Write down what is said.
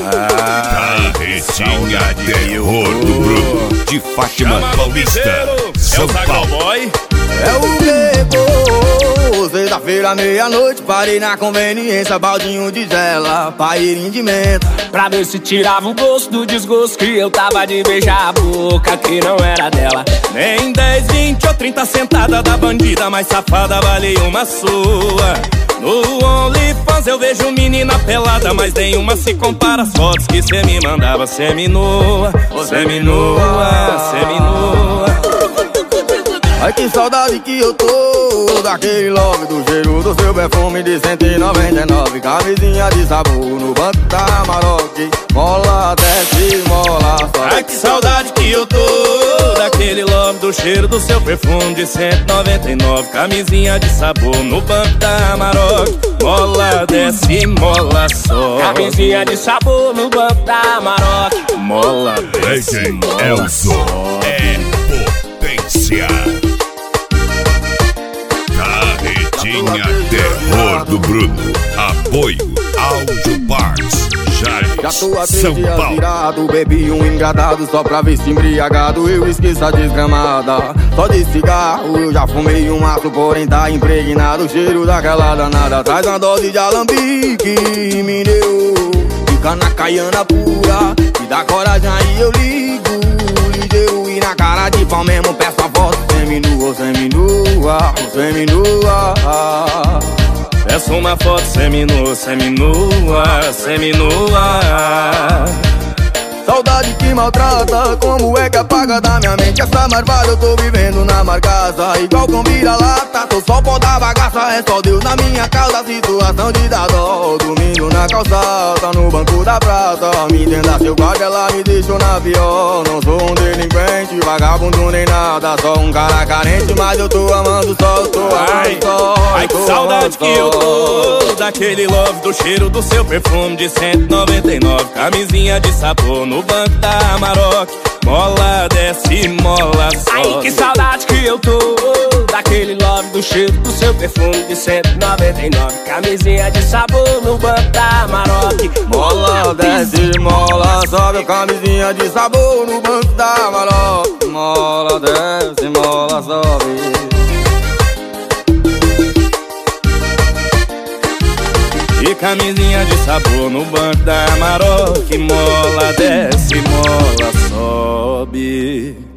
Carretinha Terror do Bruno, de Fátima Paulista, São Paulo. É o Nego, sexta-feira, meia-noite, parei na conveniência, baldinho de gela, pairinho de menta, pra ver se tirava o gosto do desgosto que eu tava de beijar a boca que não era dela. Nem 10, 20 ou 30 sentada da bandida mais safada vale uma sua. No OnlyFans eu vejo menina pelada, mas nenhuma se compara às fotos que cê me mandava. Semi-nua, semi-nua, semi-nua. Ai, que saudade que eu tô daquele love, do cheiro do seu perfume de 199. Camisinha de sabor no banco da Maroc, mola, desce, mola, sobe. Ai, que saudade que eu tô daquele love, do cheiro do seu perfume de 199. Camisinha de sabor no banco da Maroc, mola, desce, mola, sobe. Camisinha de sabor no banco da Maroc, mola, desce, mola, sobe. É potência. Carretinha Terror do Bruno. Apoio Audio Parts, Já tô há 3 São dias Paulo. virado, bebi um engradado só pra ver se embriagado eu esqueço a desgramada. Só de cigarro eu já fumei um maço, porém tá impregnado o cheiro daquela danada. Traz uma dose de alambique e me deu, fica na caiana pura, me dá coragem aí eu ligo, ligeiro e na cara de pau mesmo peço a foto. Seminua, seminua, seminua. Peço uma foto seminua, seminua, seminua. Saudade que maltrata, como é que apaga da minha mente essa marvada? Eu tô vivendo na marcaça, igual com vira-lata. Tô só pó da bagaça, é só Deus na minha causa. Situação de dar dó, dormindo na calçada, no banco da praça. Me entenda seu guarda, ela me deixou na pior. Não sou um delinquente, vagabundo nem nada, só um cara carente, mas eu tô amando só, eu tô amando só. Ai, que saudade que eu tô daquele love, do cheiro do seu perfume de 199. Camisinha de sabor no banco da Maroc, mola, desce, mola, sobe. ai, que saudade que eu tô daquele love, do cheiro do seu perfume de 199. Camisinha de sabor no banco da Maroc, mola, desce, mola, sobe. Camisinha de sabor no banco da Maroc, mola, desce, mola, sobe. E camisinha de sabor no banco da Maroc, mola, desce, mola, sobe.